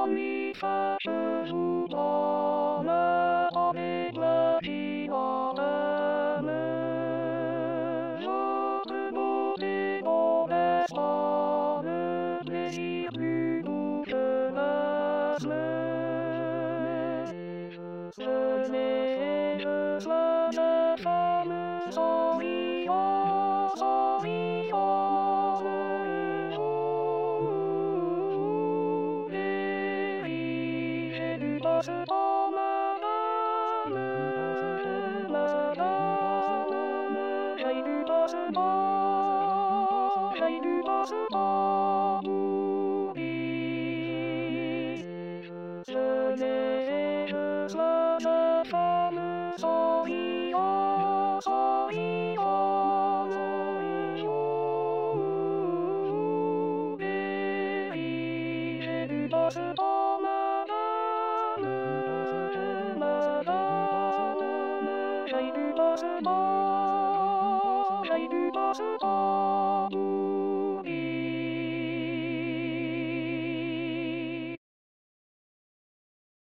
nuit fâcheuse où dorment avec la vie en âme. Votre beauté dans le plaisir plus doux que l'asthme. Je n'ai je sois la femme sans riant, j'ai du passe-temps, madame, j'ai du passe-temps, j'ai du passe-temps pour vivre. Je n'ai je sois la femme sans riant, j'ai du passe-temps, madame, j'ai du passe-temps, j'ai du passe-temps.